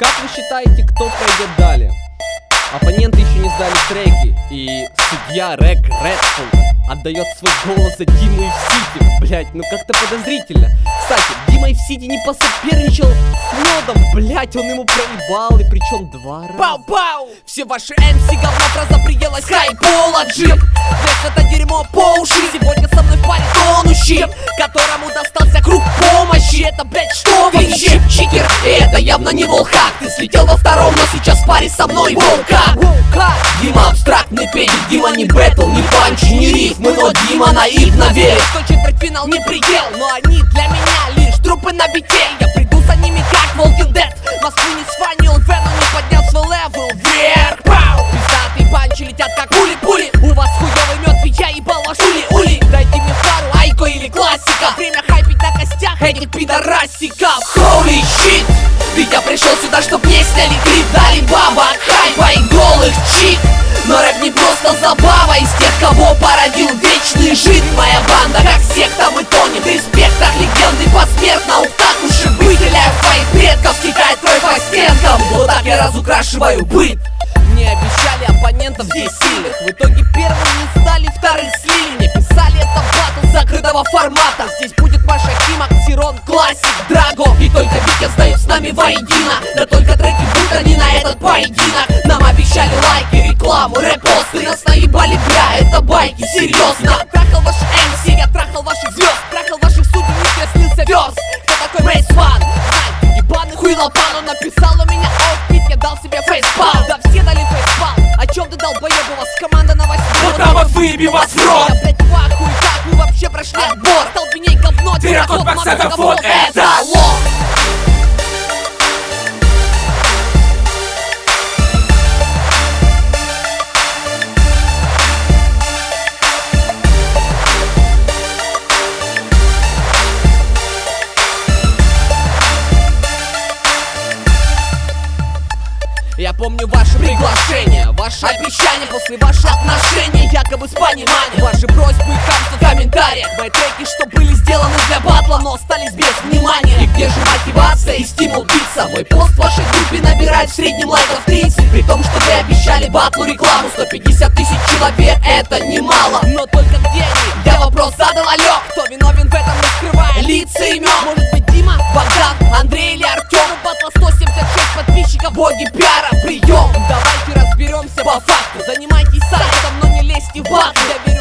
Как вы считаете, кто пройдет далее? Оппоненты еще не сдали треки, и судья Рэк Редфул отдает свой голос за Диму Ив-Сити. Блять, ну как-то подозрительно. Кстати, Дима Ив-Сити не посоперничал с Медом. Блять, он ему проебал, и причем 2 раза. Пау-пау! Все ваши MC говно просто приелось хайполоджи. Весь это дерьмо по уши. Сегодня со мной в паре тонущий, которому достался круг помощи. Это, блять, что вообще? Читер, и это явно не волхак. Ты слетел во втором, но сейчас в паре со мной волка. Дима абстрактный педик, Дима не бэтл, не панч, не рифмы, но Дима наивно верит, что четвертьфинал не предел. Но они для меня лишь трупы на бите. Я приду за ними как Walking Dead. Москву не сфанил в но не поднял свой левел вверх. Пау! Пиздатые панчи летят как пули-пули. У вас хуёвый мед, я ебал ваш ули-ули. Дайте мне пару, айко или классика. Время хайпить на костях этих пидорасиков. Holy shit! Ведь я пришел сюда, чтоб не сняли клип. Дали бабок, хайпа и голых чик. Но рэп не просто забава. Из тех, кого породил вечный жид. Моя банда, как секта, мы тонем в респектах. Легенды посмертно, ух так уж и быть. Стреляю в твоих предков, стекает кровь по стенкам. Вот так я разукрашиваю быт. Мне обещали оппонентов здесь сильных. В итоге первым не стали, вторых слили. Мне писали, это батл закрытого формата. Здесь будет Маша Ким, Оксирон, Классик, Драго. И только Витя сдают с нами воедино. Да только треки будто не на этот поединок. Нам обещали лайки, рекламу, репосты. Нас наебали, бля, это байки, серьезно. Я трахал ваши MC, я трахал ваших звезд. Трахал ваших судей, не снился верс. Кто такой Мейс Ван? Знай, ты ебаный хуйлопан. Он написал у меня оффит, я дал себе фейспал. Да все дали фейспал. О чем ты долбоеб, у вас команда на 8. Вот там вот выеби вас в рот. Я, блять, в ахуе, как вы вообще прошли отбор? Столбеней говно, Терракот, Максатов, вот это лох. Я помню ваше приглашение, ваше обещание после ваших отношений, якобы с пониманием. Ваши просьбы и хамство в комментариях. Мои треки, что были сделаны для батла, но остались без внимания. И где же мотивация и стимул биться? Мой пост в вашей группе набирает в среднем лайков 30. При том, что вы обещали батлу рекламу. 150 тысяч человек, это немало. Но только где они? Я вопрос задал, алё. Кто виновен в этом, не скрывая лица имен? Может быть Дима, Богдан, Андрей или Артем? У батла 176 подписчиков, боги пиара, прием. Давайте разберемся по факту. Занимайтесь сайтом, но не лезьте в батл.